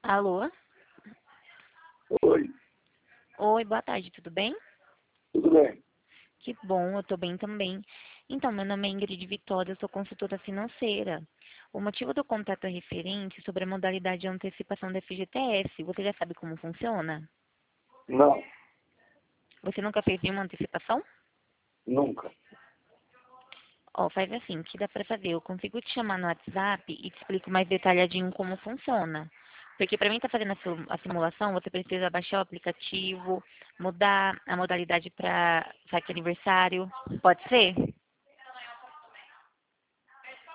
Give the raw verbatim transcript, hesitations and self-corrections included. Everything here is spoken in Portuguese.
Alô? Oi, Oi, boa tarde, tudo bem? tudo bem? Que bom, eu tô bem também. Então, meu nome é Ingrid Vitória, eu sou consultora financeira. O motivo do contato é referente sobre a modalidade de antecipação da F G T S. Você já sabe como funciona? Não, Você nunca fez nenhuma antecipação? nunca. Ó, faz assim, que dá pra fazer. Eu consigo te chamar no WhatsApp e te explico mais detalhadinho como funciona. Porque para mim estar fazendo a sim- a simulação, você precisa baixar o aplicativo, mudar a modalidade para saque aniversário. Pode ser?